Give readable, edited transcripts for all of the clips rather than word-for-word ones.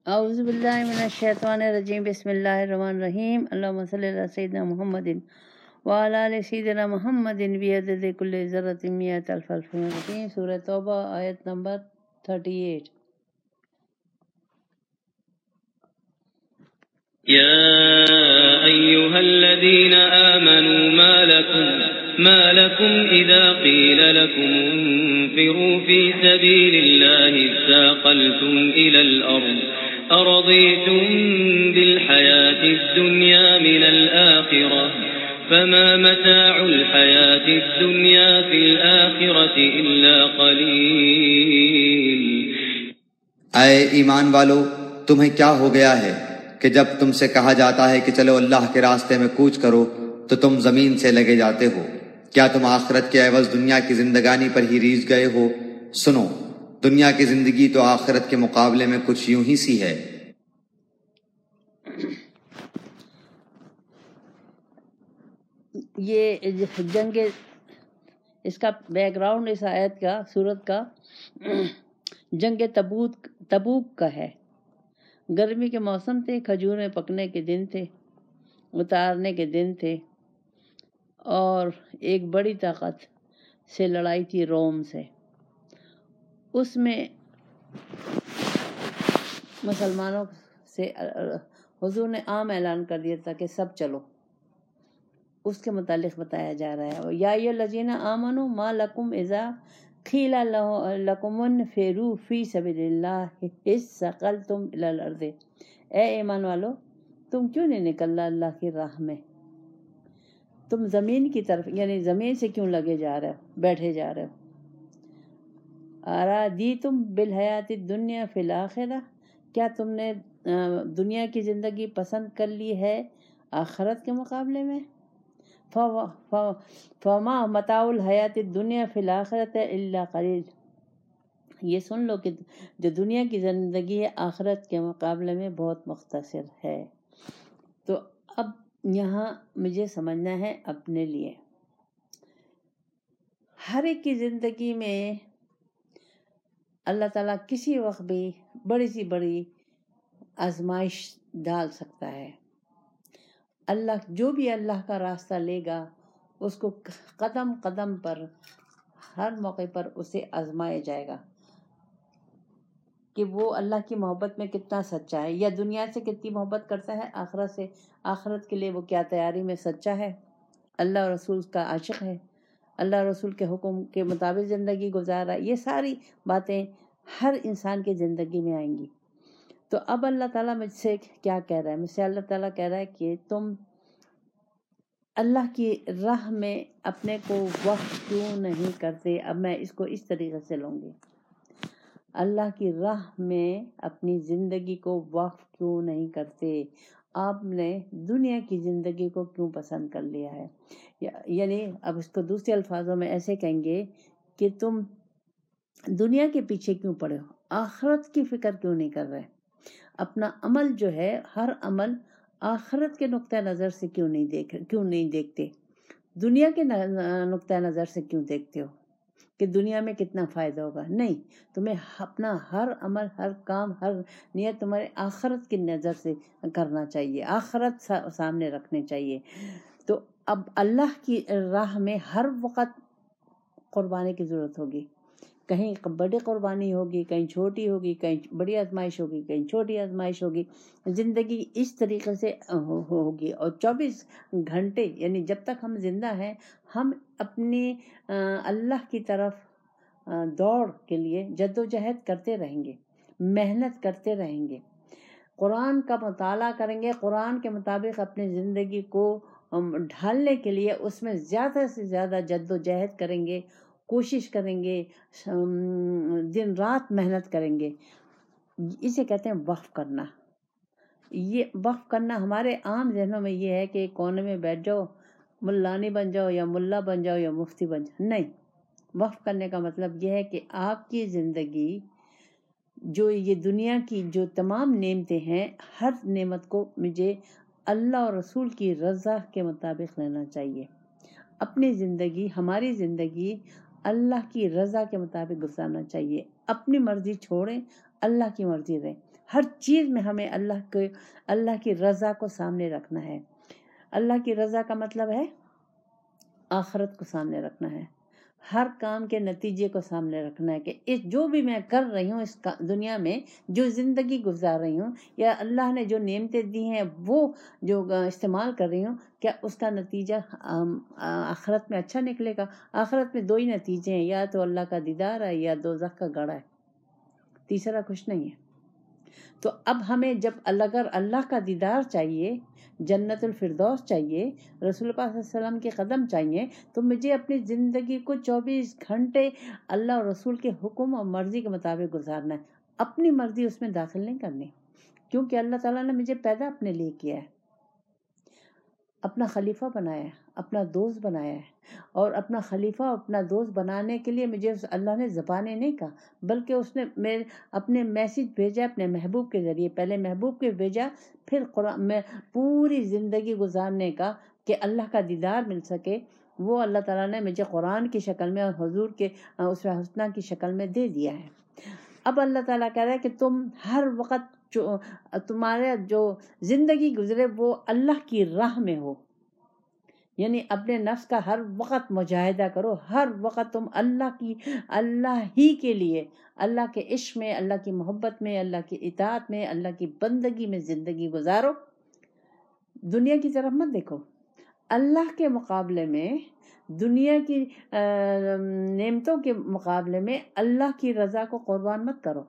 اعوذ باللہ من الشیطان الرجیم بسم اللہ الرحمن الرحیم اللہم صلی علی سیدنا محمد وعلی آل سیدنا محمد بعدد کل ذرۃ مئۃ الف الف الرحیم۔ سورہ توبہ آیت نمبر 38۔ يا أيها الذين آمنوا ما لكم إذا قيل لكم انفروا في سبيل الله اثاقلتم إلى الأرض أرضيتم بالحياة الدنيا من الآخرة فما متاع الحياة الدنيا في الآخرة إلا قليل۔ اے ایمان والو، تمہیں کیا ہو گیا ہے کہ جب تم سے کہا جاتا ہے کہ چلو اللہ کے راستے میں کوچ کرو تو تم زمین سے لگے جاتے ہو؟ کیا تم آخرت کے عوض دنیا کی زندگانی پر ہی ریجھ گئے ہو؟ سنو، دنیا کی زندگی تو آخرت کے مقابلے میں کچھ یوں ہی سی ہے۔ یہ جنگ، اس کا بیک گراؤنڈ اس آیت کا، سورت کا جنگ تبوک کا ہے۔ گرمی کے موسم تھے، کھجوریں پکنے کے دن تھے، اتارنے کے دن تھے، اور ایک بڑی طاقت سے لڑائی تھی، روم سے۔ اس میں مسلمانوں سے حضور نے عام اعلان کر دیا تھا کہ سب چلو۔ اس کے متعلق بتایا جا رہا ہے، یا ایھا الذین آمنوا ما لکم اذا قیل لکم انفروا فی سبیل اللہ اثاقلتم الی الارض۔ اے ایمان والو، تم کیوں نہیں نکلنا اللہ کی راہ میں؟ تم زمین کی طرف، یعنی زمین سے کیوں لگے جا رہے ہو، بیٹھے جا رہے ہو؟ ارادیتم بالحیات الدنیا فی الآخرہ، کیا تم نے دنیا کی زندگی پسند کر لی ہے آخرت کے مقابلے میں؟ فما متاع الحیات الدنیا فی الآخرۃ الا قلیل۔ یہ سن لو کہ جو دنیا کی زندگی ہے آخرت کے مقابلے میں بہت مختصر ہے۔ تو اب یہاں مجھے سمجھنا ہے اپنے لیے، ہر ایک کی زندگی میں اللہ تعالیٰ کسی وقت بھی بڑی سی بڑی آزمائش ڈال سکتا ہے۔ اللہ جو بھی اللہ کا راستہ لے گا اس کو قدم قدم پر، ہر موقع پر اسے آزمایا جائے گا کہ وہ اللہ کی محبت میں کتنا سچا ہے، یا دنیا سے کتنی محبت کرتا ہے، آخرت سے، آخرت کے لیے وہ کیا تیاری میں سچا ہے، اللہ اور رسول کا عاشق ہے، اللہ اور رسول کے حکم کے مطابق زندگی گزارا۔ یہ ساری باتیں ہر انسان کی زندگی میں آئیں گی۔ تو اب اللہ تعالیٰ مجھ سے کیا کہہ رہا ہے؟ مجھ سے اللہ تعالیٰ کہہ رہا ہے کہ تم اللہ کی راہ میں اپنے کو وقف کیوں نہیں کرتے؟ اب میں اس کو اس طریقے سے لوں گی، اللہ کی راہ میں اپنی زندگی کو وقف کیوں نہیں کرتے؟ آپ نے دنیا کی زندگی کو کیوں پسند کر لیا ہے؟ یعنی اب اس کو دوسرے الفاظوں میں ایسے کہیں گے کہ تم دنیا کے پیچھے کیوں پڑے ہو، آخرت کی فکر کیوں نہیں کر رہے؟ اپنا عمل جو ہے، ہر عمل آخرت کے نقطہ نظر سے کیوں نہیں دیکھتے؟ دنیا کے نقطہ نظر سے کیوں دیکھتے ہو کہ دنیا میں کتنا فائدہ ہوگا؟ نہیں، تمہیں اپنا ہر عمل، ہر کام، ہر نیت تمہارے آخرت کی نظر سے کرنا چاہیے، آخرت سامنے رکھنے چاہیے۔ تو اب اللہ کی راہ میں ہر وقت قربانی کی ضرورت ہوگی، کہیں بڑی قربانی ہوگی، کہیں چھوٹی ہوگی، کہیں بڑی آزمائش ہوگی، کہیں چھوٹی آزمائش ہوگی۔ زندگی اس طریقے سے ہوگی، اور 24 گھنٹے یعنی جب تک ہم زندہ ہیں ہم اپنی اللہ کی طرف دوڑ کے لیے جد و جہد کرتے رہیں گے، محنت کرتے رہیں گے، قرآن کا مطالعہ کریں گے، قرآن کے مطابق اپنی زندگی کو ڈھالنے کے لیے اس میں زیادہ سے زیادہ جد و جہد کریں گے، کوشش کریں گے، دن رات محنت کریں گے۔ اسے کہتے ہیں وقف کرنا۔ یہ وقف کرنا ہمارے عام ذہنوں میں یہ ہے کہ کونے میں بیٹھ جاؤ، ملانی بن جاؤ یا ملا بن جاؤ یا مفتی بن جاؤ۔ نہیں، وقف کرنے کا مطلب یہ ہے کہ آپ کی زندگی، جو یہ دنیا کی جو تمام نعمتیں ہیں، ہر نعمت کو مجھے اللہ اور رسول کی رضا کے مطابق لینا چاہیے۔ اپنی زندگی، ہماری زندگی اللہ کی رضا کے مطابق گزارنا چاہیے۔ اپنی مرضی چھوڑیں، اللہ کی مرضی رہیں۔ ہر چیز میں ہمیں اللہ کی رضا کو سامنے رکھنا ہے۔ اللہ کی رضا کا مطلب ہے آخرت کو سامنے رکھنا ہے، ہر کام کے نتیجے کو سامنے رکھنا ہے کہ جو بھی میں کر رہی ہوں اس دنیا میں، جو زندگی گزار رہی ہوں، یا اللہ نے جو نعمتیں دی ہیں وہ جو استعمال کر رہی ہوں، کیا اس کا نتیجہ آخرت میں اچھا نکلے گا؟ آخرت میں 2 ہی نتیجے ہیں، یا تو اللہ کا دیدار ہے یا دوزخ کا گڑھا ہے، تیسرا کچھ نہیں ہے۔ تو اب ہمیں جب اگر اللہ کا دیدار چاہیے، جنت الفردوس چاہیے، رسول پاک صلی اللہ علیہ وسلم کے قدم چاہیے، تو مجھے اپنی زندگی کو 24 گھنٹے اللہ اور رسول کے حکم اور مرضی کے مطابق گزارنا ہے، اپنی مرضی اس میں داخل نہیں کرنی، کیونکہ اللہ تعالیٰ نے مجھے پیدا اپنے لیے کیا ہے، اپنا خلیفہ بنایا ہے، اپنا دوست بنایا ہے، اور اپنا خلیفہ اپنا دوست بنانے کے لیے مجھے اللہ نے زبانیں نہیں کہا، بلکہ اس نے اپنے میسج بھیجا اپنے محبوب کے ذریعے، پہلے محبوب کے بھیجا، پھر قرآن میں پوری زندگی گزارنے کا کہ اللہ کا دیدار مل سکے، وہ اللہ تعالیٰ نے مجھے قرآن کی شکل میں اور حضور کے اسوہ حسنہ کی شکل میں دے دیا ہے۔ اب اللہ تعالیٰ کہہ رہا ہے کہ تم ہر وقت تمہارا جو زندگی گزرے وہ اللہ کی راہ میں ہو، یعنی اپنے نفس کا ہر وقت مجاہدہ کرو، ہر وقت تم اللہ ہی کے لیے، اللہ کے عشق میں، اللہ کی محبت میں، اللہ کی اطاعت میں، اللہ کی بندگی میں زندگی گزارو، دنیا کی طرف مت دیکھو۔ اللہ کے مقابلے میں، دنیا کی نعمتوں کے مقابلے میں اللہ کی رضا کو قربان مت کرو،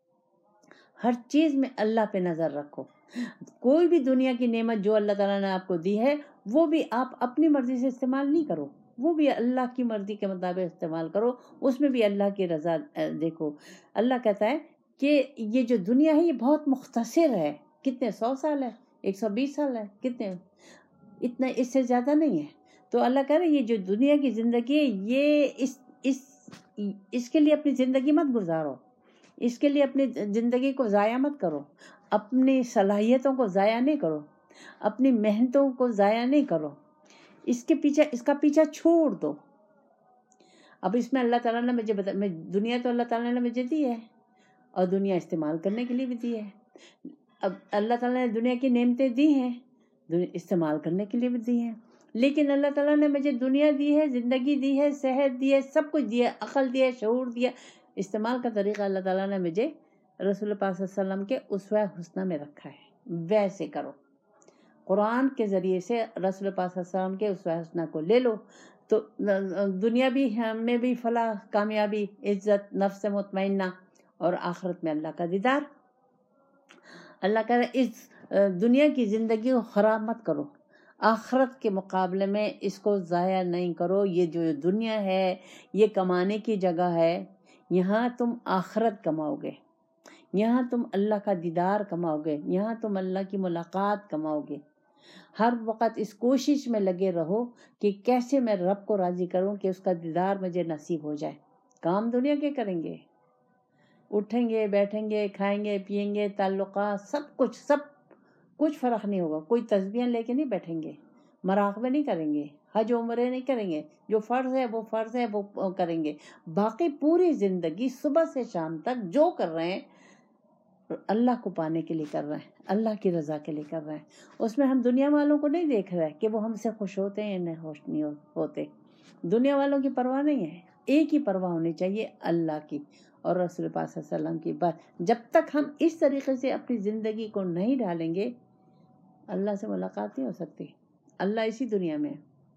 ہر چیز میں اللہ پہ نظر رکھو۔ کوئی بھی دنیا کی نعمت جو اللہ تعالیٰ نے آپ کو دی ہے وہ بھی آپ اپنی مرضی سے استعمال نہیں کرو، وہ بھی اللہ کی مرضی کے مطابق استعمال کرو، اس میں بھی اللہ کی رضا دیکھو۔ اللہ کہتا ہے کہ یہ جو دنیا ہے یہ بہت مختصر ہے، کتنے 100 سال ہے، 120 سال ہے، کتنے، اتنا، اس سے زیادہ نہیں ہے۔ تو اللہ کہہ رہے ہیں یہ جو دنیا کی زندگی ہے یہ اس کے لیے اپنی زندگی مت گزارو، اس کے لیے اپنی زندگی کو ضائع مت کرو، اپنی صلاحیتوں کو ضائع نہیں کرو، اپنی محنتوں کو ضائع نہیں کرو، اس کا پیچھا چھوڑ دو۔ اب اس میں اللہ تعالیٰ نے مجھے دنیا تو اللہ تعالیٰ نے مجھے دی ہے، اور دنیا استعمال کرنے کے لیے بھی دی ہے۔ اب اللہ تعالیٰ نے دنیا کی نعمتیں دی ہیں، استعمال کرنے کے لیے بھی دی ہیں، لیکن اللہ تعالیٰ نے مجھے دنیا دی ہے، زندگی دی ہے، صحت دی ہے، سب کچھ دیا، عقل دیا، شعور دیا، استعمال کا طریقہ اللہ تعالیٰ نے مجھے رسول پاک صلی اللہ علیہ وسلم کے اسوہ حسنہ میں رکھا ہے، ویسے کرو۔ قرآن کے ذریعے سے رسول پاک صلی اللہ علیہ وسلم کے اسوہ حسنہ کو لے لو، تو دنیا بھی میں بھی فلاح، کامیابی، عزت، نفس مطمئنہ، اور آخرت میں اللہ کا دیدار۔ اللہ کہہ رہا ہے اس دنیا کی زندگی کو خراب مت کرو، آخرت کے مقابلے میں اس کو ضائع نہیں کرو۔ یہ جو دنیا ہے یہ کمانے کی جگہ ہے، یہاں تم آخرت کماؤ گے، یہاں تم اللہ کا دیدار کماؤ گے، یہاں تم اللہ کی ملاقات کماؤ گے۔ ہر وقت اس کوشش میں لگے رہو کہ کیسے میں رب کو راضی کروں کہ اس کا دیدار مجھے نصیب ہو جائے۔ کام دنیا کے کریں گے، اٹھیں گے، بیٹھیں گے، کھائیں گے، پیئیں گے، تعلقات، سب کچھ فرق نہیں ہوگا۔ کوئی تسبیحیں لے کے نہیں بیٹھیں گے، مراقبے نہیں کریں گے، حج عمرے نہیں کریں گے، جو فرض ہے وہ کریں گے۔ باقی پوری زندگی صبح سے شام تک جو کر رہے ہیں اللہ کو پانے کے لیے کر رہے ہیں، اللہ کی رضا کے لیے کر رہے ہیں۔ اس میں ہم دنیا والوں کو نہیں دیکھ رہے کہ وہ ہم سے خوش ہوتے ہیں یا نہیں خوش نہیں ہوتے۔ دنیا والوں کی پرواہ نہیں ہے، ایک ہی پرواہ ہونی چاہیے، اللہ کی اور رسول پاک صلی اللہ علیہ وسلم کی بات۔ جب تک ہم اس طریقے سے اپنی زندگی کو نہیں ڈالیں گے اللہ سے ملاقات نہیں ہو سکتی۔ اللہ اسی دنیا میں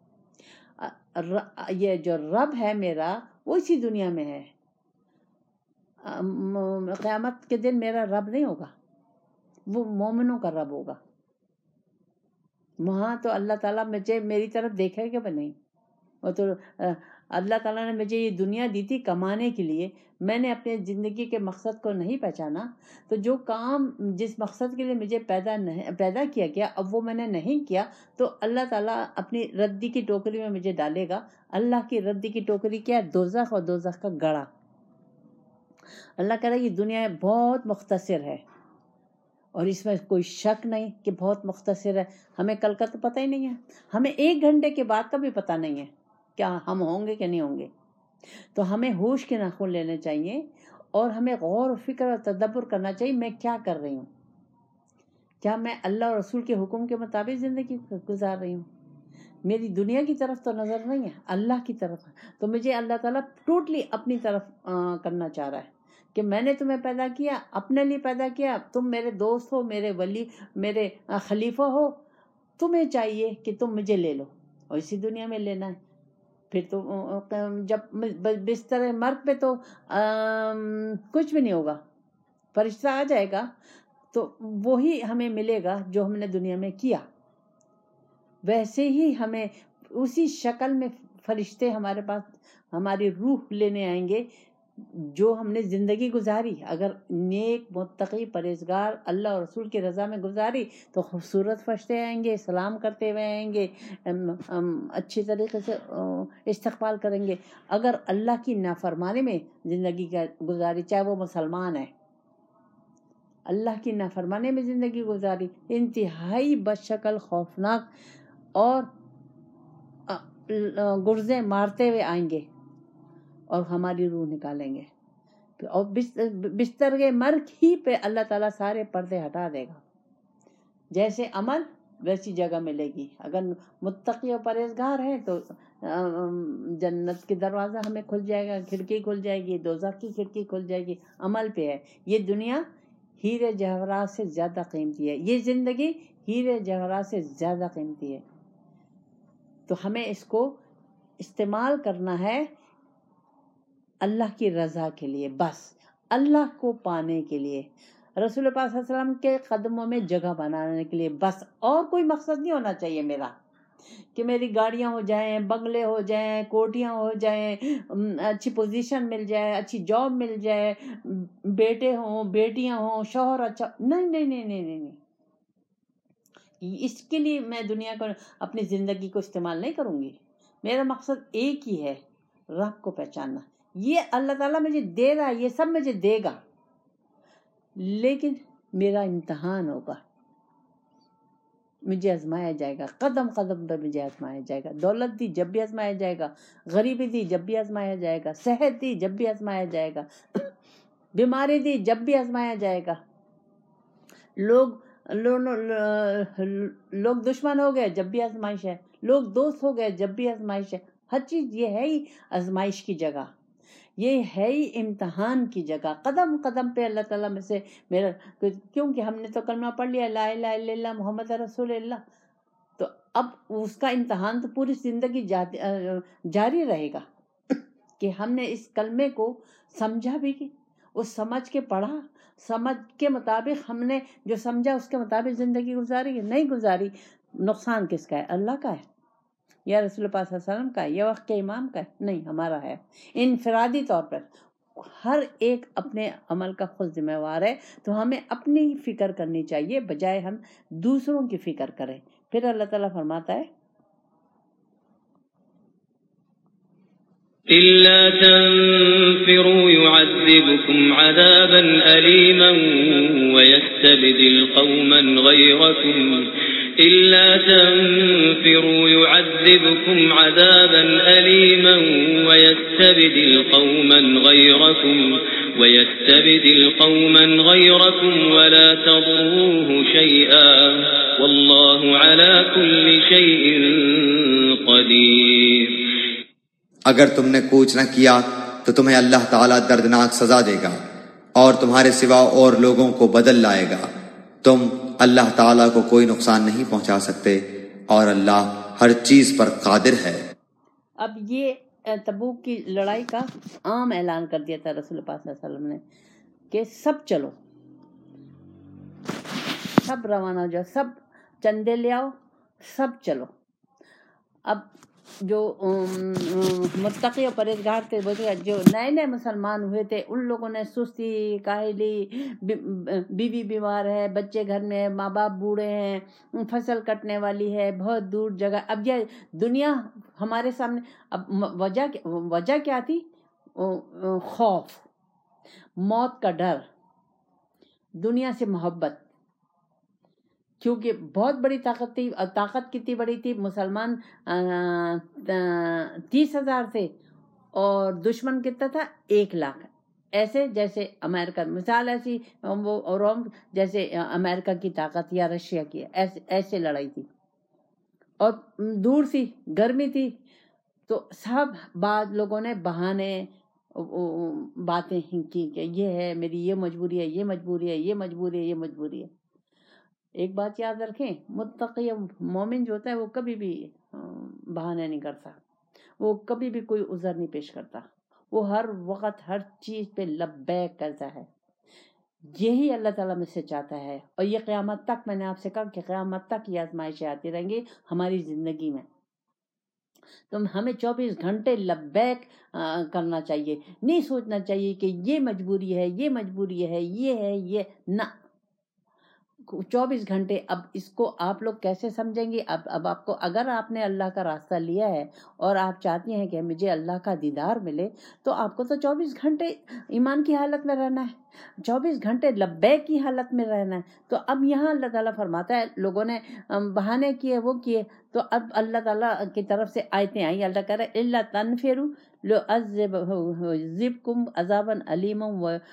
ہے، یہ جو رب ہے میرا وہ اسی دنیا میں ہے۔ قیامت کے دن میرا رب نہیں ہوگا، وہ مومنوں کا رب ہوگا۔ وہاں تو اللہ تعالیٰ مجھے میری طرف دیکھے گا بھی نہیں۔ وہ تو اللہ تعالیٰ نے مجھے یہ دنیا دی تھی کمانے کے لیے، میں نے اپنے زندگی کے مقصد کو نہیں پہچانا، تو جو کام جس مقصد کے لیے مجھے پیدا کیا گیا اب وہ میں نے نہیں کیا، تو اللہ تعالیٰ اپنی ردی کی ٹوکری میں مجھے ڈالے گا۔ اللہ کی ردی کی ٹوکری کیا ہے؟ دوزخ، اور دوزخ کا گڑھا۔ اللہ کہہ رہا ہے یہ دنیا بہت مختصر ہے، اور اس میں کوئی شک نہیں کہ بہت مختصر ہے۔ ہمیں کل کا تو پتہ ہی نہیں ہے، ہمیں 1 گھنٹے کے بعد کا بھی پتہ نہیں ہے کیا ہم ہوں گے کہ نہیں ہوں گے۔ تو ہمیں ہوش کے ناخن لینے چاہیے، اور ہمیں غور و فکر اور تدبر کرنا چاہیے میں کیا کر رہی ہوں، کیا میں اللہ اور رسول کے حکم کے مطابق زندگی گزار رہی ہوں؟ میری دنیا کی طرف تو نظر نہیں ہے، اللہ کی طرف ہے. تو مجھے اللہ تعالیٰ ٹوٹلی اپنی طرف کرنا چاہ رہا ہے کہ میں نے تمہیں پیدا کیا، اپنے لیے پیدا کیا، تم میرے دوست ہو، میرے ولی، میرے خلیفہ ہو، تمہیں چاہیے کہ تم مجھے لے لو اور اسی دنیا میں لینا ہے. پھر تو جب بستر مرگ پہ تو کچھ بھی نہیں ہوگا، فرشتہ آ جائے گا تو وہی ہمیں ملے گا جو ہم نے دنیا میں کیا. ویسے ہی ہمیں اسی شکل میں فرشتے ہمارے پاس ہماری روح لینے آئیں گے جو ہم نے زندگی گزاری. اگر نیک متقی پرہیزگار اللہ اور رسول کی رضا میں گزاری تو خوبصورت فرشتے آئیں گے، سلام کرتے ہوئے آئیں گے، اچھی طریقے سے استقبال کریں گے. اگر اللہ کی نافرمانی میں زندگی گزاری، چاہے وہ مسلمان ہے، اللہ کی نافرمانی میں زندگی گزاری، انتہائی بدشکل، خوفناک اور گرزیں مارتے ہوئے آئیں گے اور ہماری روح نکالیں گے. اور بستر کے مرگ ہی پہ اللہ تعالیٰ سارے پردے ہٹا دے گا. جیسے عمل ویسی جگہ ملے گی. اگر متقی اور پرہیزگار ہیں تو جنت کے دروازہ ہمیں کھل جائے گا، کھڑکی کھل جائے گی، دوزخ کی کھڑکی کھل جائے گی. عمل پہ ہے. یہ دنیا ہیرے جواہرات سے زیادہ قیمتی ہے، یہ زندگی ہیرے جواہرات سے زیادہ قیمتی ہے. تو ہمیں اس کو استعمال کرنا ہے اللہ کی رضا کے لیے، بس اللہ کو پانے کے لیے، رسول پاک صلی اللہ علیہ وسلم کے قدموں میں جگہ بنانے کے لیے بس. اور کوئی مقصد نہیں ہونا چاہیے میرا کہ میری گاڑیاں ہو جائیں، بنگلے ہو جائیں، کوٹیاں ہو جائیں، اچھی پوزیشن مل جائے، اچھی جاب مل جائے، بیٹے ہوں، بیٹیاں ہوں، شوہر اچھا. نہیں نہیں نہیں نہیں نہیں نہیں، اس کے لیے میں دنیا کو اپنی زندگی کو استعمال نہیں کروں گی. میرا مقصد ایک ہی ہے، رب کو پہچاننا. یہ اللہ تعالیٰ مجھے دے رہا ہے، یہ سب مجھے دے گا، لیکن میرا امتحان ہوگا، مجھے آزمایا جائے گا، قدم قدم پر مجھے آزمایا جائے گا. دولت دی جب بھی آزمایا جائے گا، غریبی دی جب بھی آزمایا جائے گا، صحت دی جب بھی آزمایا جائے گا، بیماری دی جب بھی آزمایا جائے گا. لوگ دشمن ہو گئے جب بھی آزمائش ہے، لوگ دوست ہو گئے جب بھی آزمائش ہے. ہر چیز یہ ہے ہی آزمائش کی جگہ، یہ ہے ہی امتحان کی جگہ. قدم قدم پہ اللہ تعالیٰ میں سے میرا، کیونکہ ہم نے تو کلمہ پڑھ لیا لا الہ الا اللہ محمد رسول اللہ، تو اب اس کا امتحان تو پوری زندگی جاری رہے گا کہ ہم نے اس کلمے کو سمجھا بھی، اس سمجھ کے پڑھا، سمجھ کے مطابق ہم نے جو سمجھا اس کے مطابق زندگی گزاری. نہیں گزاری، نقصان کس کا ہے؟ اللہ کا ہے یا رسول پاک صلی اللہ علیہ وسلم کا ہے یا وقت کے امام کا ہے؟ نہیں، ہمارا ہے انفرادی طور پر. ہر ایک اپنے عمل کا خود ذمہ وار ہے. تو ہمیں اپنی فکر کرنی چاہیے بجائے ہم دوسروں کی فکر کریں. پھر اللہ تعالیٰ فرماتا ہے إلا تنفروا يعذبكم عذابا أليما ويستبدل قوما غيركم إلا تنفروا يعذبكم عذابا أليما ويستبدل قوما غيركم ولا تضروه شيئا والله على كل شيء قدير. اگر تم نے کوچ نہ کیا تو تمہیں اللہ تعالیٰ دردناک سزا دے گا اور تمہارے سوا اور لوگوں کو بدل لائے گا. تم اللہ تعالیٰ کو کوئی نقصان نہیں پہنچا سکتے اور اللہ ہر چیز پر قادر ہے. اب یہ تبوک کی لڑائی کا عام اعلان کر دیا تھا رسول پاک صلی اللہ علیہ وسلم نے کہ سب چلو، سب روانہ ہو جاؤ، سب چندے لے آؤ، سب چلو. اب جو متقی اور پرہیزگار تھے، جو نئے نئے مسلمان ہوئے تھے، ان لوگوں نے سستی، کاہلی، بیوی بیمار ہے، بچے گھر میں، ماں باپ بوڑھے ہیں، فصل کٹنے والی ہے، بہت دور جگہ. اب یہ دنیا ہمارے سامنے، اب وجہ کیا تھی؟ خوف، موت کا ڈر، دنیا سے محبت. کیونکہ بہت بڑی طاقت تھی، طاقت کتنی بڑی تھی، مسلمان 30,000 تھے اور دشمن کتنا تھا؟ 1 لاکھ. ایسے جیسے امریکہ، مثال ایسی وہ روم جیسے امریکہ کی طاقت یا رشیا کی، ایسے لڑائی تھی اور دور تھی، گرمی تھی، تو سب بعض لوگوں نے بہانے باتیں کی کہ یہ ہے میری یہ مجبوری ہے، یہ مجبوری ہے، یہ مجبوری ہے، یہ مجبوری ہے۔ ایک بات یاد رکھیں، متقی مومن جو ہوتا ہے وہ کبھی بھی بہانے نہیں کرتا، وہ کبھی بھی کوئی عذر نہیں پیش کرتا، وہ ہر وقت ہر چیز پہ لبیک کرتا ہے۔ یہی اللہ تعالیٰ میں سے چاہتا ہے، اور یہ قیامت تک، میں نے آپ سے کہا کہ قیامت تک یہ آزمائشیں آتی رہیں گی ہماری زندگی میں، تو ہمیں 24 گھنٹے لبیک کرنا چاہیے، نہیں سوچنا چاہیے کہ یہ مجبوری ہے، یہ مجبوری ہے، یہ ہے، یہ نہ۔ 24 گھنٹے، اب اس کو آپ لوگ کیسے سمجھیں گے؟ اب آپ کو، اگر آپ نے اللہ کا راستہ لیا ہے اور آپ چاہتی ہیں کہ مجھے اللہ کا دیدار ملے، تو آپ کو تو 24 گھنٹے ایمان کی حالت میں رہنا ہے، 24 گھنٹے لبیک کی حالت میں رہنا ہے۔ تو اب یہاں اللہ تعالیٰ فرماتا ہے لوگوں نے بہانے کیے، وہ کیے، تو اب اللہ تعالیٰ کی طرف سے آیتیں آئی، اللہ کہہ رہے الا تنفروا ليعذبكم عذابا اليما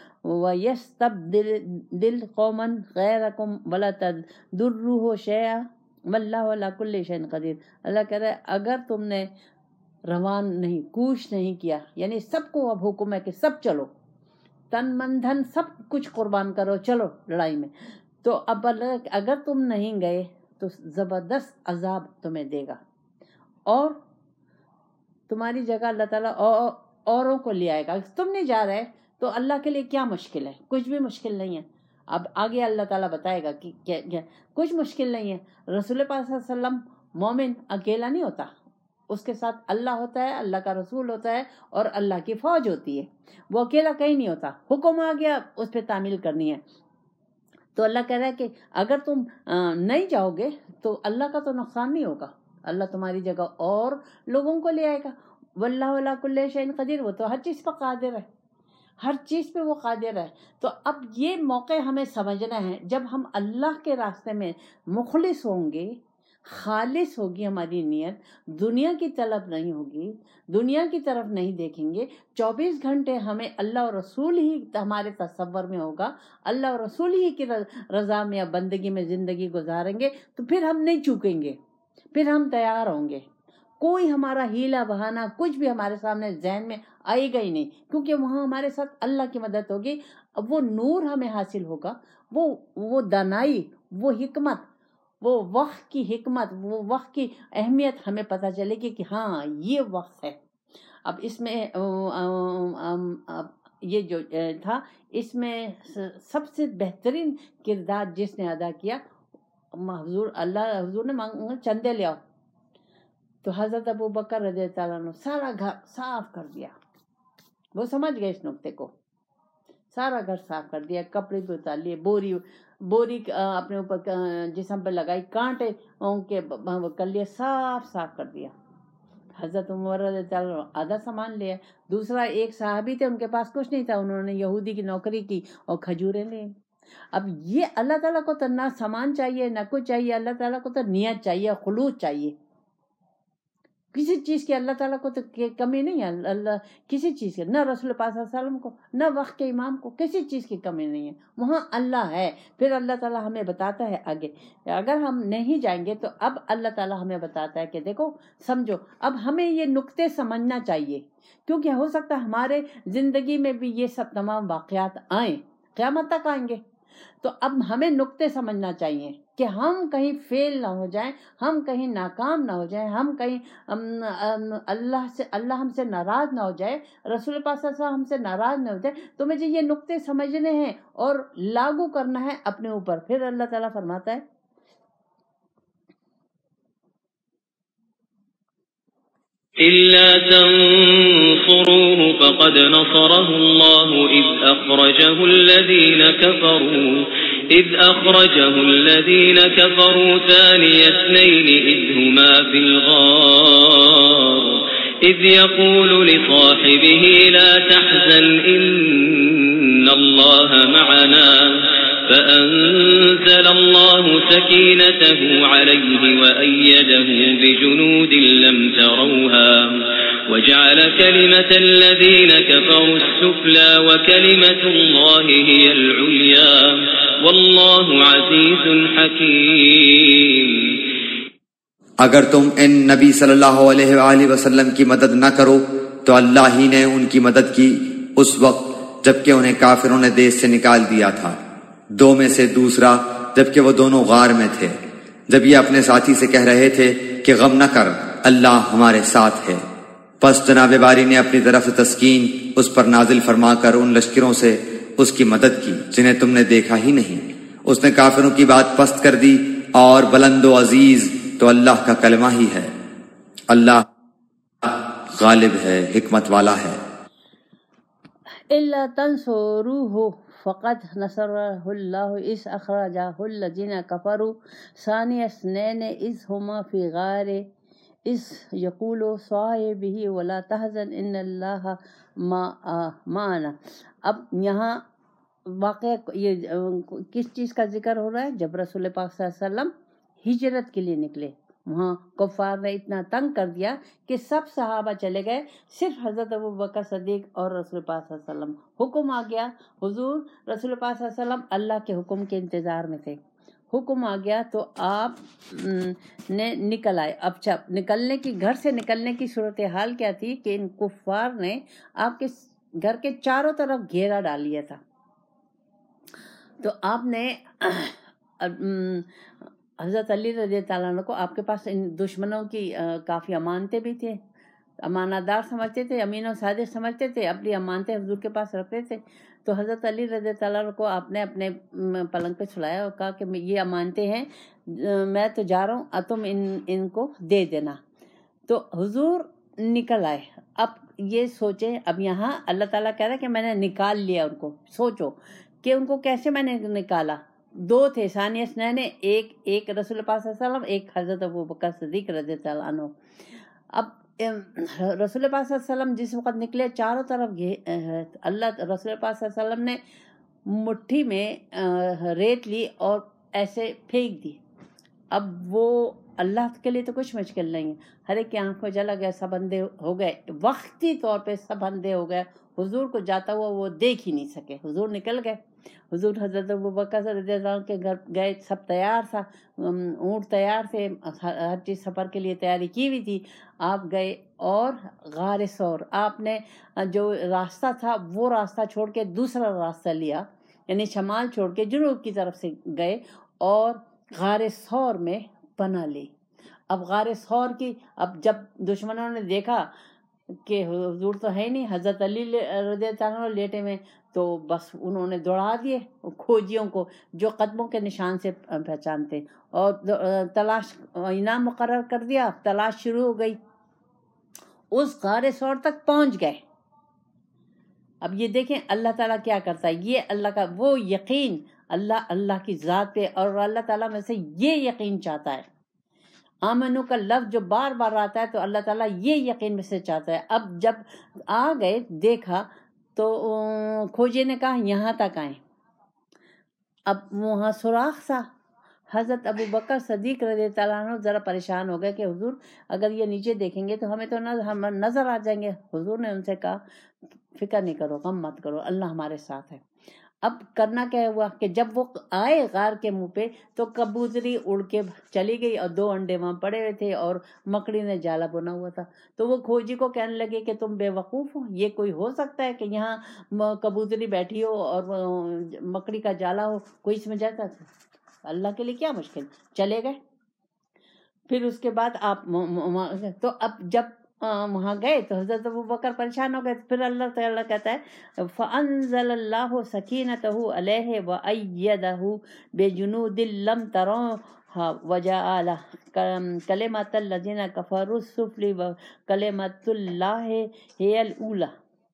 ويستبدل قوما غيركم ولا تضروه شيئا والله على كل شيء قدیر۔ اللہ کہہ رہا ہے اگر تم نے روان نہیں، کوش نہیں کیا، یعنی سب کو اب حکم ہے کہ سب چلو، تن من دھن سب کچھ قربان کرو، چلو لڑائی میں، تو اب اگر تم نہیں گئے تو زبردست عذاب تمہیں دے گا، اور تمہاری جگہ اللہ تعالیٰ اوروں کو لے آئے گا۔ تم نہیں جا رہے تو اللہ کے لیے کیا مشکل ہے؟ کچھ بھی مشکل نہیں ہے۔ اب آگے اللہ تعالیٰ بتائے گا کہ کچھ مشکل نہیں ہے۔ رسول پاک صلی اللہ علیہ وسلم مومن اکیلا نہیں ہوتا، اس کے ساتھ اللہ ہوتا ہے، اللہ کا رسول ہوتا ہے، اور اللہ کی فوج ہوتی ہے، وہ اکیلا کہیں نہیں ہوتا۔ حکم آ گیا، اس پہ تعمیل کرنی ہے۔ تو اللہ کہہ رہا ہے کہ اگر تم نہیں جاؤ گے تو اللہ کا تو نقصان نہیں ہوگا، اللہ تمہاری جگہ اور لوگوں کو لے آئے گا۔ واللہ علی کل شیء قدیر، وہ تو ہر چیز پہ قادر ہے، ہر چیز پہ وہ قادر ہے۔ تو اب یہ موقع ہمیں سمجھنا ہے، جب ہم اللہ کے راستے میں مخلص ہوں گے، خالص ہوگی ہماری نیت، دنیا کی طلب نہیں ہوگی، دنیا کی طرف نہیں دیکھیں گے، 24 گھنٹے ہمیں اللہ اور رسول ہی ہمارے تصور میں ہوگا، اللہ اور رسول ہی کی رضا میں یا بندگی میں زندگی گزاریں گے، تو پھر ہم نہیں چوکیں گے، پھر ہم تیار ہوں گے۔ کوئی ہمارا ہیلا بہانا کچھ بھی ہمارے سامنے ذہن میں آئے گا ہی نہیں، کیونکہ وہاں ہمارے ساتھ اللہ کی مدد ہوگی۔ اب وہ نور ہمیں حاصل ہوگا، وہ دانائی، وہ حکمت، وہ وقت کی حکمت، وہ وقت کی اہمیت ہمیں پتہ چلے گی کہ ہاں یہ وقت ہے۔ اب اس میں یہ جو تھا، اس میں سب سے بہترین کردار جس نے ادا کیا، حضور نے مانگا چندے لے آؤ، تو حضرت ابو بکر رضی اللہ عنہ سارا گھر صاف کر دیا، وہ سمجھ گئے اس نقطے کو، سارا گھر صاف کر دیا، کپڑے بھی اتار لیے، بوری اپنے اوپر جسم پہ لگائی، کانٹے کے کر لیے، صاف کر دیا۔ حضرت عمر رضی اللہ عنہ آدھا سامان لیا، دوسرا ایک صحابی تھے ان کے پاس کچھ نہیں تھا، انہوں نے یہودی کی نوکری کی اور کھجوریں لیں۔ اب یہ اللہ تعالیٰ کو تو نہ سامان چاہیے نہ کچھ چاہیے، اللہ تعالیٰ کو تو نیت چاہیے، خلوص چاہیے، کسی چیز کی اللہ تعالیٰ کو تو کمی نہیں ہے، اللہ کسی چیز کی، نہ رسول پاک صلی اللہ علیہ وسلم کو، نہ وقت کے امام کو، کسی چیز کی کمی نہیں ہے، وہاں اللہ ہے۔ پھر اللہ تعالیٰ ہمیں بتاتا ہے آگے، اگر ہم نہیں جائیں گے تو اب اللہ تعالیٰ ہمیں بتاتا ہے کہ دیکھو سمجھو، اب ہمیں یہ نقطے سمجھنا چاہیے، کیونکہ ہو سکتا ہے ہمارے زندگی میں بھی یہ سب تمام واقعات آئیں، قیامت تک آئیں گے، تو اب ہمیں نقطے سمجھنا چاہیے کہ ہم کہیں فیل نہ ہو جائیں، ہم کہیں ناکام نہ ہو جائیں، ہم کہیں اللہ ہم سے ناراض نہ ہو جائے، رسول پاک صلی اللہ علیہ وسلم ہم سے ناراض نہ ہو جائے۔ تو مجھے یہ نقطے سمجھنے ہیں اور لاگو کرنا ہے اپنے اوپر۔ پھر اللہ تعالیٰ فرماتا ہے إلا تنصروه فقد نصره الله إذ أخرجه الذين كفروا ثاني اثنين إذ هما في الغار إذ يقول لصاحبه لا تحزن إن الله معنا فأنزل الله سكينته عليه وأيده بجنود لم تروها وجعل كلمة الذين كفروا السفلى وكلمة الله هي العليا والله عزيز حكيم۔ اگر تم ان نبی صلی اللہ علیہ وآلہ وسلم کی مدد نہ کرو تو اللہ ہی نے ان کی مدد کی اس وقت جبکہ انہیں کافروں نے دیس سے نکال دیا تھا، دو میں سے دوسرا جبکہ وہ دونوں غار میں تھے، جب یہ اپنے ساتھی سے کہہ رہے تھے کہ غم نہ کر، اللہ ہمارے ساتھ ہے۔ پس جناب باری نے اپنی طرف سے تسکین اس پر نازل فرما کر ان لشکروں سے اس کی مدد کی جنہیں تم نے دیکھا ہی نہیں۔ اس نے کافروں کی بات پست کر دی اور بلند و عزیز تو اللہ کا کلمہ ہی ہے، اللہ غالب ہے، حکمت والا ہے۔ إلا تنصروه فقد نصره الله إذ أخرجه الذين كفروا ثاني اثنين إذ هما في غار إذ يقول صاحبه ولا تحزن إن الله معنا۔ اب یہاں واقعہ یہ کس چیز کا ذکر ہو رہا ہے؟ جب رسول پاک صلی اللہ علیہ وسلم ہجرت کے لیے نکلے، وہاں کفار نے اتنا تنگ کر دیا کہ سب صحابہ چلے گئے، صرف حضرت ابوبکر صدیق اور رسول پاک صلی اللہ علیہ وسلم۔ حکم آ گیا، حضور رسول پاک صلی اللہ علیہ وسلم اللہ کے حکم کے انتظار میں تھے، حکم آ گیا تو آپ نے نکل آئے۔ اب نکلنے کی، گھر سے نکلنے کی صورتحال کیا تھی کہ ان کفار نے آپ کے گھر کے چاروں طرف گھیرا ڈال لیا تھا، تو آپ نے حضرت علی رضی اللہ عنہ کو، آپ کے پاس ان دشمنوں کی کافی امانتیں بھی تھے، امانت دار سمجھتے تھے، امین و صادق سمجھتے تھے، اپنی امانتیں حضور کے پاس رکھتے تھے، تو حضرت علی رضی اللہ عنہ کو آپ نے اپنے پلنگ پہ سلایا اور کہا کہ یہ امانتیں ہیں، میں تو جا رہا ہوں، تم ان کو دے دینا۔ تو حضور نکل آئے۔ اب یہ سوچیں، اب یہاں اللہ تعالیٰ کہہ رہا ہے کہ میں نے نکال لیا ان کو۔ سوچو کہ ان کو کیسے میں نے نکالا۔ دو تھے، ثانی اثنین، ایک رسول پاک صلی اللہ علیہ وسلم، ایک حضرت ابوبکر صدیق رضی اللہ عنہ۔ اب رسول پاک صلی اللہ علیہ وسلم جس وقت نکلے، چاروں طرف اللہ رسول پاک صلی اللہ علیہ وسلم نے مٹھی میں ریت لی اور ایسے پھینک دی۔ اب وہ اللہ کے لیے تو کچھ مشکل نہیں ہے، ہر ایک کی آنکھ میں جلا گیا، سب اندھے ہو گئے، وقتی طور پہ سب اندھے ہو گئے، حضور کو جاتا ہوا وہ دیکھ ہی نہیں سکے، حضور نکل گئے۔ حضور حضرت ابوبکر رضی اللہ عنہ کے گھر گئے، سب تیار تھا، اونٹ تیار تھے، ہر چیز سفر کے لیے تیاری کی ہوئی تھی۔ آپ گئے اور غار ثور، آپ نے جو راستہ تھا وہ راستہ چھوڑ کے دوسرا راستہ لیا، یعنی شمال چھوڑ کے جنوب کی طرف سے گئے اور غار ثور میں پناہ لی۔ اب غار ثور کی، اب جب دشمنوں نے دیکھا کہ حضور تو ہے نہیں، حضرت علی رضی اللہ عنہ لیٹے میں، تو بس انہوں نے دوڑا دیے کھوجیوں کو جو قدموں کے نشان سے پہچانتے، اور تلاش انعام مقرر کر دیا، تلاش شروع ہو گئی، اس غار ثور تک پہنچ گئے۔ اب یہ دیکھیں اللہ تعالیٰ کیا کرتا ہے، یہ اللہ کا وہ یقین اللہ کی ذات پہ، اور اللہ تعالیٰ میں سے یہ یقین چاہتا ہے۔ آمنو کا لفظ جو بار بار آتا ہے تو اللہ تعالیٰ یہ یقین میں سے چاہتا ہے۔ اب جب آ گئے، دیکھا تو کھوجے نے کہا یہاں تک آئیں۔ اب وہاں سوراخ تھا، حضرت ابوبکر صدیق رضی اللہ عنہ ذرا پریشان ہو گئے کہ حضور اگر یہ نیچے دیکھیں گے تو ہمیں تو ہم نظر آ جائیں گے۔ حضور نے ان سے کہا فکر نہیں کرو، غم مت کرو، اللہ ہمارے ساتھ ہے۔ اب کرنا کیا ہوا کہ جب وہ آئے غار کے منہ پہ تو کبوتری اڑ کے چلی گئی اور 2 انڈے وہاں پڑے ہوئے تھے اور مکڑی نے جالا بنا ہوا تھا۔ تو وہ کھوجی کو کہنے لگے کہ تم بے وقوف ہو، یہ کوئی ہو سکتا ہے کہ یہاں کبوتری بیٹھی ہو اور مکڑی کا جالا ہو، کوئی اس میں جاتا تھا؟ اللہ کے لیے کیا مشکل، چلے گئے۔ پھر اس کے بعد آپ تو اب جب وہاں گئے تو حضرت ابوبکر پریشان ہو گئے، پھر اللہ تعالیٰ کہتا ہے فَأَنزَلَ اللَّهُ سَكِينَتَهُ عَلَيْهِ وَأَيَّدَهُ بِجُنُودٍ لَّمْ تَرَوْهَا وَجَعَلَ كَلِمَةَ الَّذِينَ كَفَرُوا السُّفْلَى وَكَلِمَةُ اللَّهِ هِيَ الْأُولَى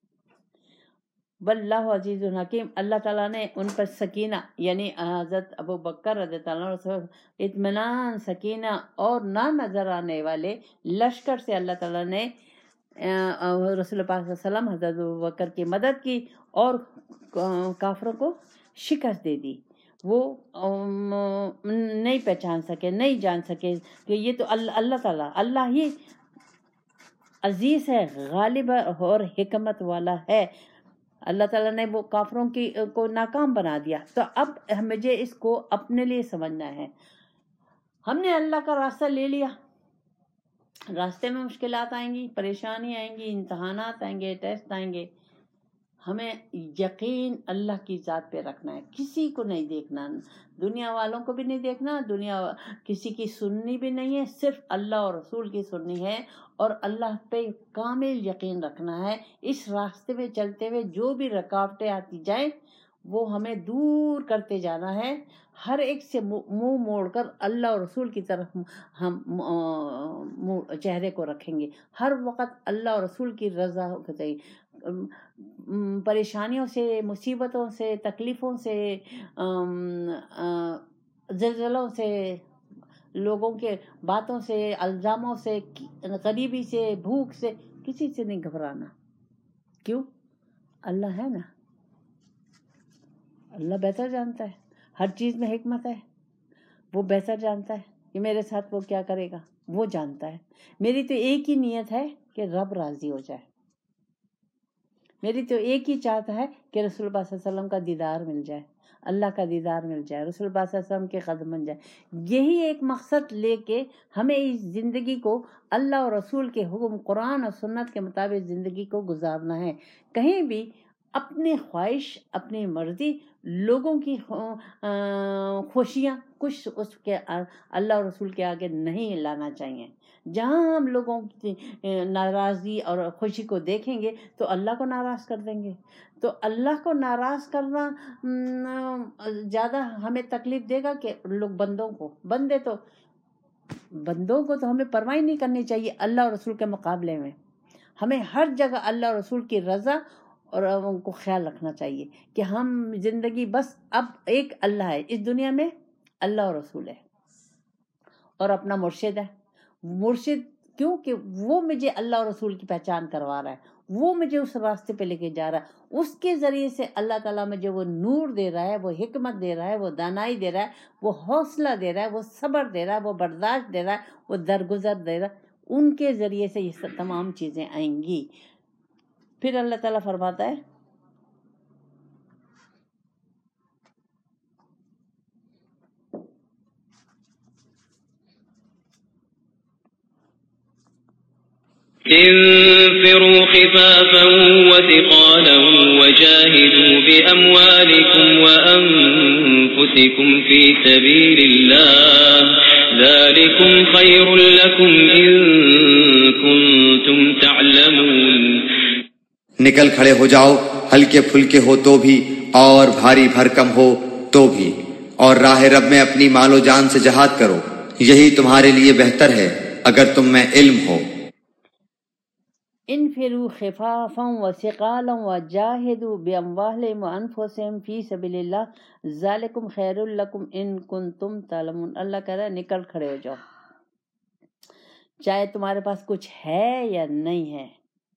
واللہ عزیز حکیم۔ اللہ تعالیٰ نے ان پر سکینہ، یعنی حضرت ابوبکر رضی اللہ عنہ سے اطمینان، سکینہ اور نہ نظر آنے والے لشکر سے اللہ تعالیٰ نے رسول پاک صلی اللہ علیہ وسلم حضرت ابوبکر کی مدد کی اور کافروں کو شکست دے دی۔ وہ نہیں پہچان سکے، نہیں جان سکے کہ یہ تو اللہ تعالیٰ، عزیز ہے، غالب ہے اور حکمت والا ہے۔ اللہ تعالیٰ نے وہ کافروں کو ناکام بنا دیا۔ تو اب مجھے اس کو اپنے لیے سمجھنا ہے۔ ہم نے اللہ کا راستہ لے لیا، راستے میں مشکلات آئیں گی، پریشانی آئیں گی، امتحانات آئیں گے، ٹیسٹ آئیں گے، ہمیں یقین اللہ کی ذات پہ رکھنا ہے، کسی کو نہیں دیکھنا، دنیا والوں کو بھی نہیں دیکھنا، دنیا کسی کی سننی بھی نہیں ہے، صرف اللہ اور رسول کی سننی ہے، اور اللہ پہ کامل یقین رکھنا ہے۔ اس راستے میں چلتے ہوئے جو بھی رکاوٹیں آتی جائیں وہ ہمیں دور کرتے جانا ہے، ہر ایک سے منہ موڑ کر اللہ اور رسول کی طرف ہم چہرے کو رکھیں گے، ہر وقت اللہ اور رسول کی رضا ہو گئی۔ پریشانیوں سے، مصیبتوں سے، تکلیفوں سے، زلزلوں سے، لوگوں کے باتوں سے، الزاموں سے، غریبی سے، بھوک سے، کسی سے نہیں گھبرانا۔ کیوں؟ اللہ ہے نا، اللہ بہتر جانتا ہے، ہر چیز میں حکمت ہے، وہ بہتر جانتا ہے کہ میرے ساتھ وہ کیا کرے گا، وہ جانتا ہے۔ میری تو ایک ہی نیت ہے کہ رب راضی ہو جائے، میری تو ایک ہی چاہتا ہے کہ رسول اللہ صلی اللہ علیہ وسلم کا دیدار مل جائے، اللہ کا دیدار مل جائے، رسول اللہ صلی اللہ علیہ وسلم کے قدم بن جائے۔ یہی ایک مقصد لے کے ہمیں اس زندگی کو اللہ اور رسول کے حکم، قرآن اور سنت کے مطابق زندگی کو گزارنا ہے۔ کہیں بھی اپنی خواہش، اپنی مرضی، لوگوں کی خوشیاں کچھ اس کے اللہ اور رسول کے آگے نہیں لانا چاہیے۔ جہاں ہم لوگوں کی ناراضی اور خوشی کو دیکھیں گے تو اللہ کو ناراض کر دیں گے۔ تو اللہ کو ناراض کرنا زیادہ ہمیں تکلیف دے گا کہ لوگ بندوں کو تو ہمیں پرواہ نہیں کرنی چاہیے اللہ اور رسول کے مقابلے میں۔ ہمیں ہر جگہ اللہ اور رسول کی رضا اور ان کو خیال رکھنا چاہیے کہ ہم زندگی بس اب ایک اللہ ہے اس دنیا میں، اللہ اور رسول ہے اور اپنا مرشد ہے۔ مرشد کیوں کہ وہ مجھے اللہ اور رسول کی پہچان کروا رہا ہے، وہ مجھے اس راستے پہ لے کے جا رہا ہے، اس کے ذریعے سے اللہ تعالیٰ مجھے وہ نور دے رہا ہے، وہ حکمت دے رہا ہے، وہ دانائی دے رہا ہے، وہ حوصلہ دے رہا ہے، وہ صبر دے رہا ہے، وہ برداشت دے رہا ہے، وہ درگزر دے رہا ہے۔ ان کے ذریعے سے یہ تمام چیزیں آئیں گی۔ پھر اللہ تعالیٰ فرماتا ہے انفروا خفافا وثقالا وجاهدوا بأموالكم وأنفسكم في سبيل الله ذلكم خير لكم إن كنتم تعلمون۔ نکل کھڑے ہو جاؤ، ہلکے پھلکے ہو تو بھی اور بھاری بھرکم ہو تو بھی، اور راہ رب میں اپنی مال و جان سے جہاد کرو، یہی تمہارے لیے بہتر ہے اگر تم میں علم ہو۔ انفروا خفافا وثقالا وجاهدوا باموالکم وانفسکم فی سبیل اللہ ذالکم خیر لکم ان کنتم تعلمون۔ اللہ کہہ رہا ہے نکل کھڑے ہو جاؤ، چاہے تمہارے پاس کچھ ہے یا نہیں ہے،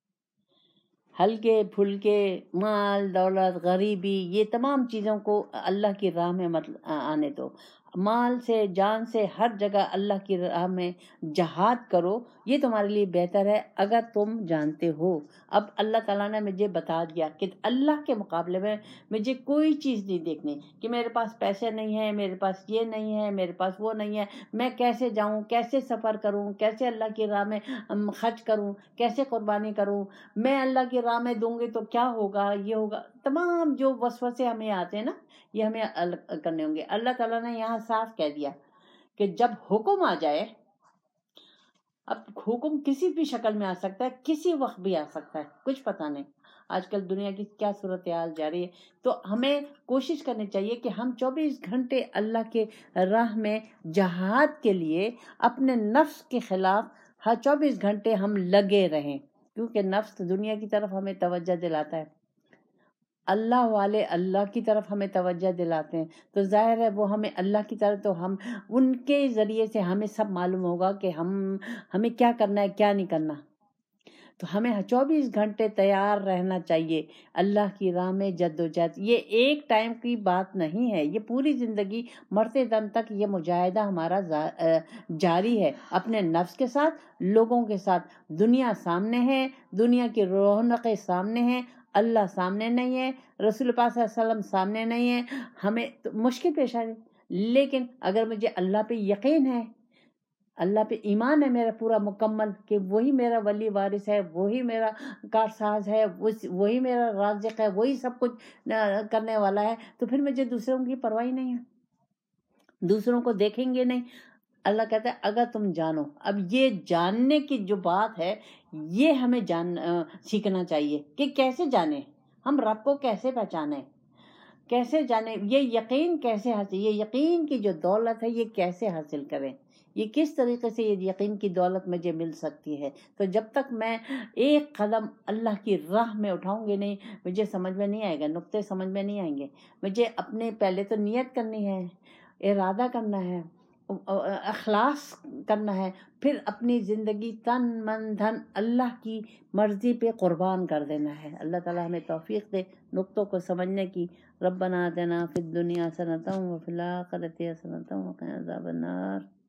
ہلکے پھلکے، مال دولت، غریبی، یہ تمام چیزوں کو اللہ کی راہ میں مت آنے دو۔ مال سے، جان سے، ہر جگہ اللہ کی راہ میں جہاد کرو، یہ تمہارے لیے بہتر ہے اگر تم جانتے ہو۔ اب اللہ تعالیٰ نے مجھے بتا دیا کہ اللہ کے مقابلے میں مجھے کوئی چیز نہیں دیکھنی کہ میرے پاس پیسے نہیں ہیں، میرے پاس یہ نہیں ہے، میرے پاس وہ نہیں ہے، میں کیسے جاؤں، کیسے سفر کروں، کیسے اللہ کی راہ میں خرچ کروں، کیسے قربانی کروں، میں اللہ کی راہ میں دوں گی تو کیا ہوگا، یہ ہوگا، تمام جو وسوسے ہمیں آتے ہیں نا، یہ ہمیں کرنے ہوں گے۔ اللہ تعالیٰ نے یہاں صاف کہہ دیا کہ جب حکم آ جائے، اب حکم کسی بھی شکل میں آ سکتا ہے، کسی وقت بھی آ سکتا ہے، کچھ پتہ نہیں آج کل دنیا کی کیا صورتحال جاری ہے۔ تو ہمیں کوشش کرنی چاہیے کہ ہم 24 گھنٹے اللہ کے راہ میں جہاد کے لیے اپنے نفس کے خلاف ہر 24 گھنٹے ہم لگے رہیں، کیونکہ نفس دنیا کی طرف ہمیں توجہ دلاتا ہے، اللہ والے اللہ کی طرف ہمیں توجہ دلاتے ہیں، تو ظاہر ہے وہ ہمیں اللہ کی طرف، تو ہم ان کے ذریعے سے ہمیں سب معلوم ہوگا کہ ہمیں کیا کرنا ہے، کیا نہیں کرنا۔ تو ہمیں 24 گھنٹے تیار رہنا چاہیے اللہ کی راہ میں جدوجہد. یہ ایک ٹائم کی بات نہیں ہے، یہ پوری زندگی مرتے دم تک یہ مجاہدہ ہمارا جاری ہے، اپنے نفس کے ساتھ، لوگوں کے ساتھ. دنیا سامنے ہے، دنیا کی رونقیں سامنے ہیں، اللہ سامنے نہیں ہے، رسول پاک صلی اللہ علیہ وسلم سامنے نہیں ہے. ہمیں تو مشکل پیش آ رہی، لیکن اگر مجھے اللہ پہ یقین ہے، اللہ پہ ایمان ہے میرا پورا مکمل کہ وہی میرا ولی وارث ہے، وہی میرا کارساز ہے، وہی میرا رازق ہے، وہی سب کچھ کرنے والا ہے، تو پھر مجھے دوسروں کی پرواہ نہیں ہے، دوسروں کو دیکھیں گے نہیں. اللہ کہتا ہے اگر تم جانو. اب یہ جاننے کی جو بات ہے یہ ہمیں سیکھنا چاہیے کہ کیسے جانیں ہم رب کو، کیسے پہچانیں، کیسے جانیں، یہ یقین کیسے حاصل، یہ یقین کی جو دولت ہے یہ کیسے حاصل کریں، یہ کس طریقے سے یہ یقین کی دولت مجھے مل سکتی ہے. تو جب تک میں ایک قدم اللہ کی راہ میں اٹھاؤں گی نہیں، مجھے سمجھ میں نہیں آئے گا، نقطے سمجھ میں نہیں آئیں گے. مجھے اپنے پہلے تو نیت کرنی ہے، ارادہ کرنا ہے، اخلاص کرنا ہے، پھر اپنی زندگی تن من دھن اللہ کی مرضی پہ قربان کر دینا ہے. اللہ تعالیٰ ہمیں توفیق دے نقطوں کو سمجھنے کی. ربنا آتنا فی الدنیا حسنۃ وفی الآخرۃ حسنۃ وقنا عذاب النار.